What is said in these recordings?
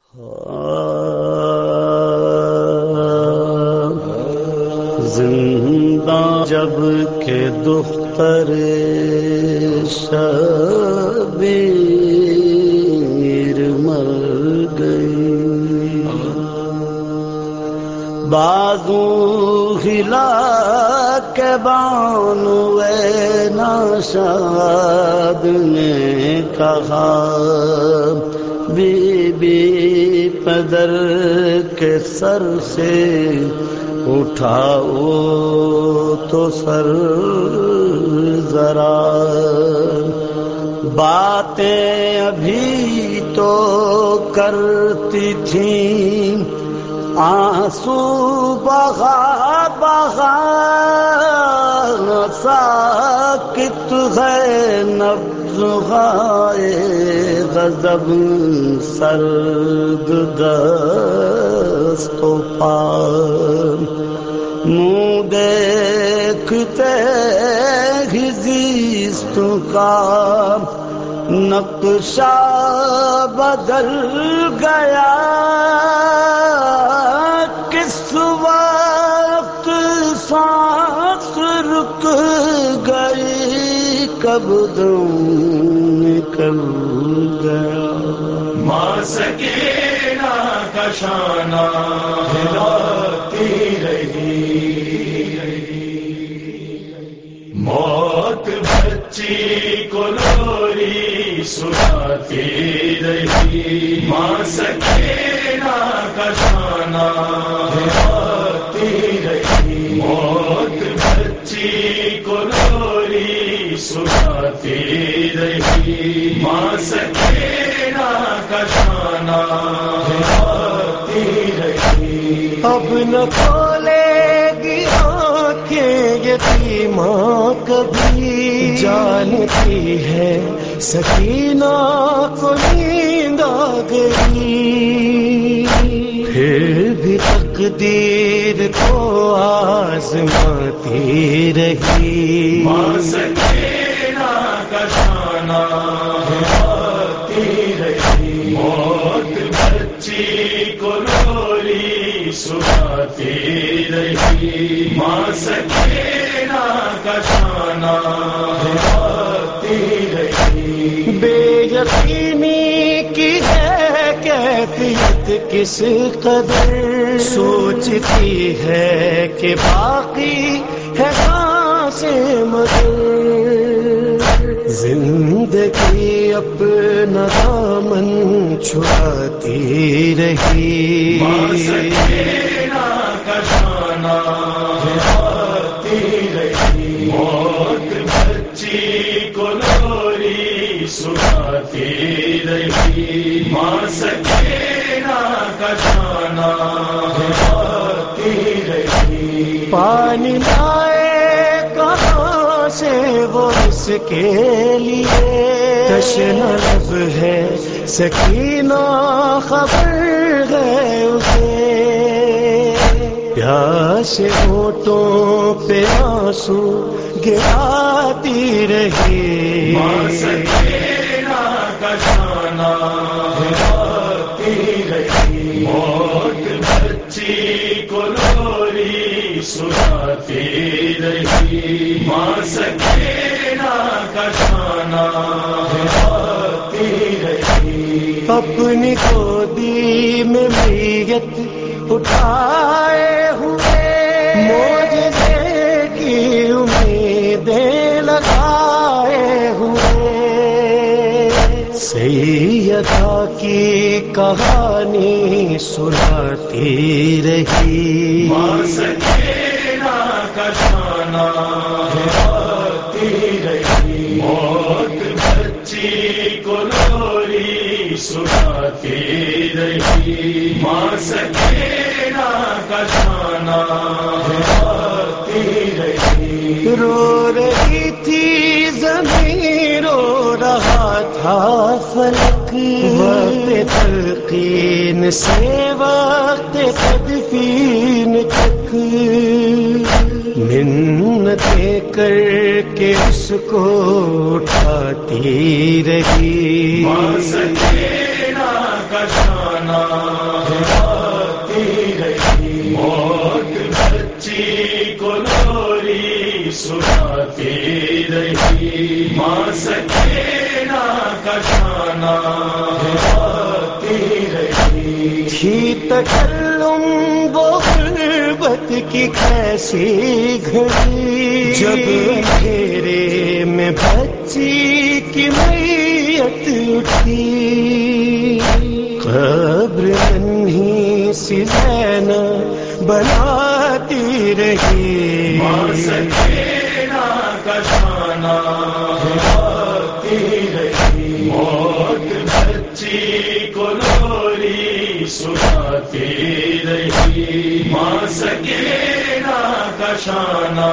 زندہ جب کہ دختر شبیر مر گئی، بازو ہلا کے بانوے ناشاد نے کہا، بی بی پدر کے سر سے اٹھاؤ تو سر ذرا، باتیں ابھی تو کرتی تھیں، آنسو بہا بہا ساکت ہے نبض ہائے غضب، سرد دست و پا، منہ دیکھتے ہی زیست کا نقشہ بدل گیا، کس وقت سانس رک گئی، کب دم نکل گیا۔ ماں سکینہ کا شانہ ہلاتی رہی، موت بچی کو لوری سناتی رہی، ماں سکینہ کا شانہ ہلاتی رہی، موت بچی کو لوری سناتی رہی، ماں سکینہ کا شانہ ہلاتی رہی۔ اب نہ کھولے گی آنکھیں یتیمہ کبھی، جانتی ہے سکینہ کو نیند آ گئی، پھر بھی تقدیر کو آزماتی رہی، ماں سکینہ کا شانہ ہلاتی رہی، موت بچی کو لوری سناتی رہی، ماں سکینہ کا شانہ ہلاتی رہی۔ بے یقینی کی ہے کیفیت کس قدر، سوچتی ہے کہ باقی ہے سانسیں مگر، زندگی اپنا دامن چھڑاتی رہی، ماں سکینہ کا شانہ ہلاتی رہی، موت بچی کو لوری سناتی رہی، ماں سکینہ کا شانہ ہلاتی رہی۔ پانی لائے کہاں سے وہ اس کے لیے، تشنہ لب ہے سکینہ خبر ہے اسے، پیاسے ہونٹوں پہ آنسو گراتی رہی، ماں سکینہ کا شانہ ہلاتی رہی، موت بچی کو لوری سناتی رہی، ماں سکینہ کا شانہ ہلاتی رہی۔ اپنی گودی میں میت اٹھائے ہوئے، معجزے کی امیدیں لگائے ہوئے، سیدہ کی کہانی سناتی رہی، ماں سکینہ کا شانہ ہلاتی رہی، موت بچی کو لوری سناتی رہی، ماں سکینہ کا شانہ ہلاتی رہی۔ رو رہی تھی زمین، رو رہا تھا فلک، وقت تلقین سے وقت تدفین تک، منتیں کر کے اس کو اٹھاتی رہی، ماں سکینہ کا شانہ شانہ ہلاتی رہی، موت بچی کو لوری سناتی رہی، ماں سکینہ کا شانہ ہلاتی رہی۔ تھی تکلم وہ غربت کی کیسی گھڑی، جب اندھیرے میں بچی کی میت اٹھی، قبر ننھی سی زینب بناتی رہی، ماں سکینہ کا شانہ ہلاتی رہی، موت بچی کو لوری سناتی رہی، ماں سکینہ کا شانہ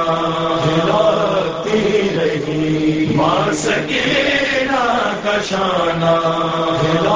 ہلاتی رہی، ماں سکینہ کا شانہ